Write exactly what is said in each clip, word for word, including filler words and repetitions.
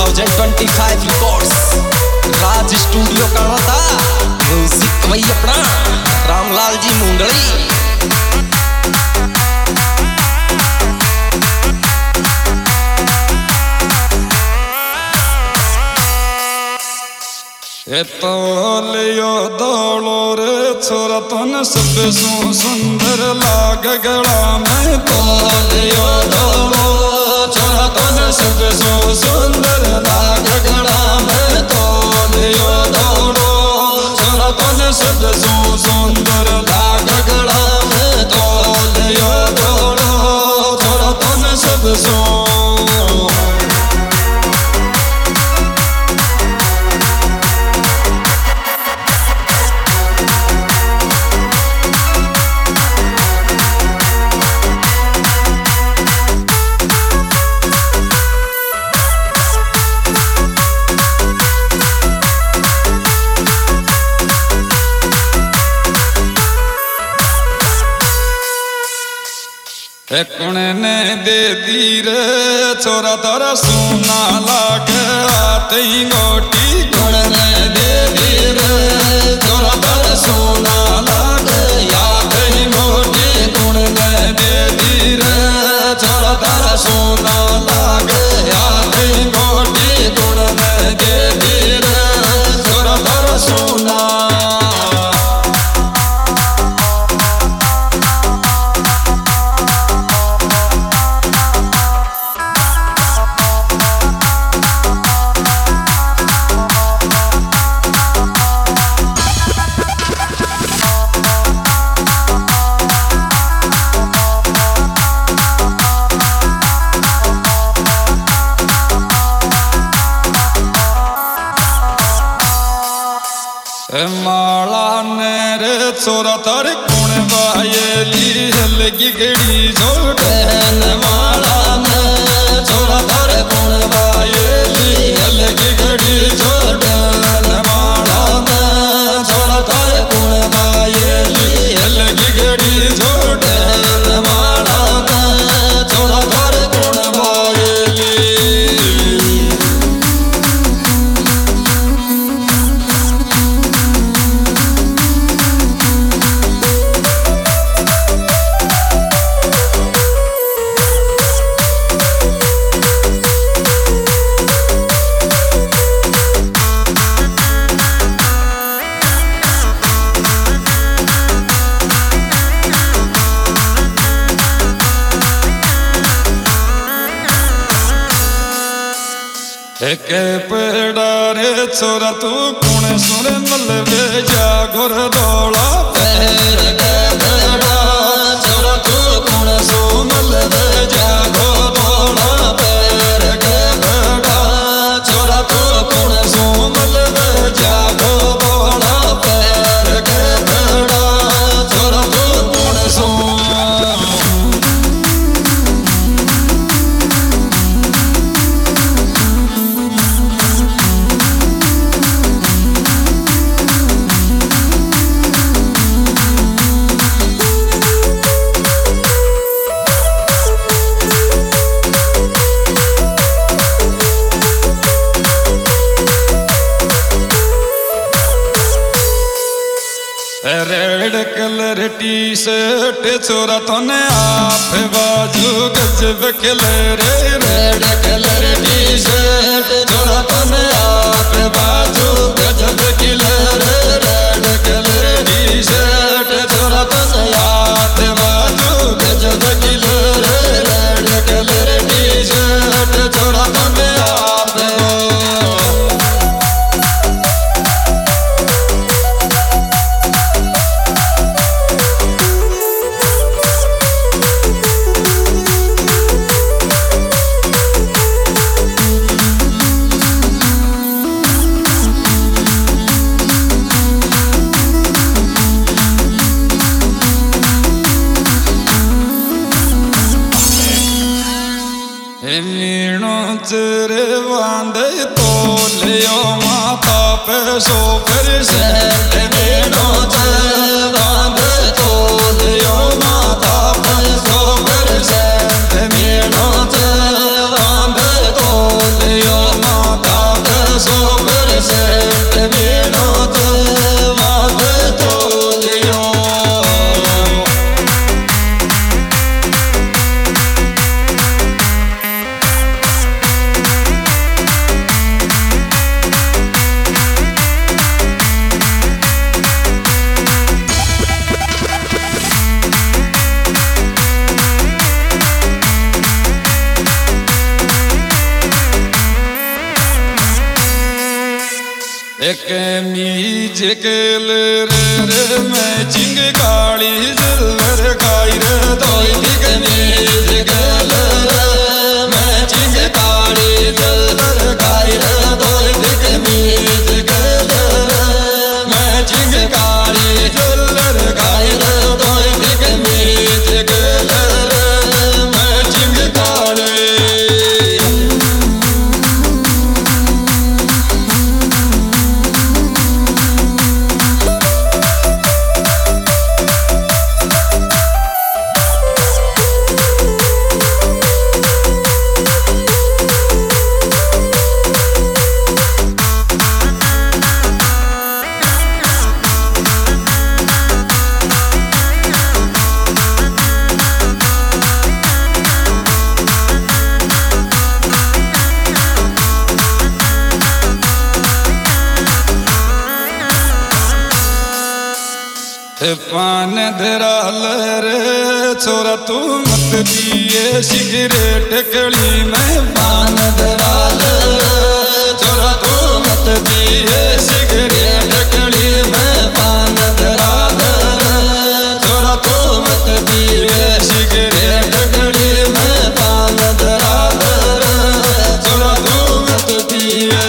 Thousand twenty five records Raj studio का था music वही अपना रामलाल जी मुंडली। तो लियो दौड़ो रे छोरा तन सब सु सुंदर लाग गला में तो लियो दौड़ो छोरा तन सब सु सुंदर लाग गला में तो लियो दौड़ो छोरा तन सब सु सुंदर लाग गला में तो लियो दौड़ो छोरा तन सब सु कुणे ने दे दी रे छोरा तारा सोना लागे आते ही गोटी कुणे ने दे दी रे छोरा तारा सोना लागे आते ही गोटी कुणे ने दे दी रे छोरा तारा सोना लागे आते ही गोटी कुणे ने दे दी रे छोरा तारा सोना। माला ने रे छोरा तारे कौन बायली हलगी गड़ी जोड़े माला ने छोरा तारे कौन बायली हलगी गड़ी जोड़े माला ने छोरा तारे कौन बायली हलगी गड़ी जोड़े माला ने छोरा तारे कौन बायली। के पेड़ा रे छोरा तू कौन सुने मलबे जागोर दौड़ा पैर के पेड़ा छोरा तू कौन सो मलबे जागो दौड़ा पैर के पेड़ा छोरा तू कौन सो मलबे जागो दौड़ा पैर के पेड़ा छोरा तू कौन सो। रेड कलर टी शर्ट छोरा तने आप बाजू गजब colour red colour T shirt छोरा तने आप बाजू गजब colour red colour T shirt छोरा तने आप बाजू गजब colour red colour T shirt छोरा तने आप। मीणो चेरे बांधे तो लियो माता पे सो फिर से मीणो चेरे बांधे तो लियो माता पे सो फिर से मीणो चेरे बांधे तो लियो माता एक मीज के ले रे रे मैचिंग काली जलर खाई रे दोई दिग मीज के ले रे मैचिंग काली जलर खाई रे दोई दिग मीज के ले रे मैचिंग काली जलर खाई रे दोई दिग मीज के ले रे मैचिंग काली पान धराल रे छोरा तू मत पिए सिगरेट कड़ी में पान धराल छोरा तू मत पिए सिगरेट कड़ी में पान धराल छोरा तू मत पिए सिगरेट कड़ी में पान धराल छोरा तू मत पिए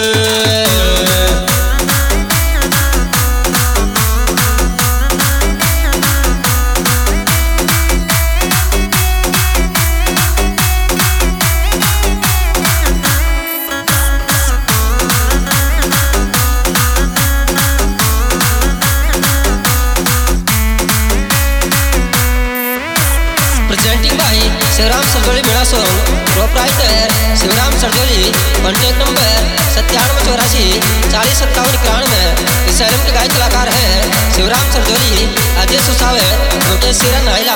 प्रेजेंटिंग बाय शिवराम सरजोली मेरा song proprietor Shivram Sarjoli contact number सत्तानवे चौरासी चालीस सत्तावन इक्यानवे। इस एल्बम के गायक कलाकार हैं शिवराम सरजोली, अजय सुसावे, मुकेश सिरन नाइला।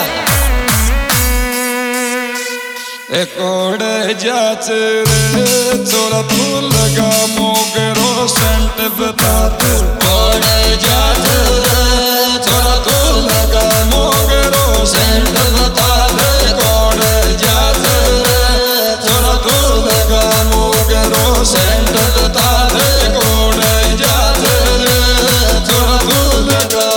कोड़े जाच रे छोरा तू लगा मोगरो सेंट बता दे कोड़े जाच रे छोरा तू लगा मोगरो सेंट बता दे कोड़े जाच रे छोरा तू लगा मोगरो सेंट बता दे कोड़े जाच रे छोरा तू लगा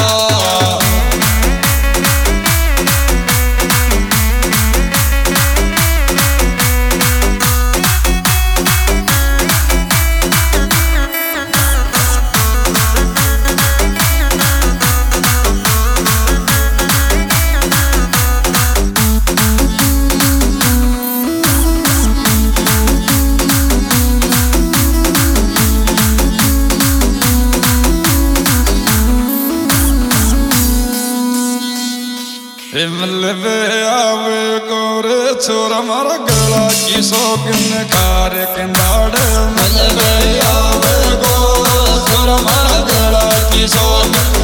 मिलवे आवे गोरे छोरा मारा गला की शौकीन कार किंदाड़े मिलवे आवे गोरे छोरा मारा गला की शौकीन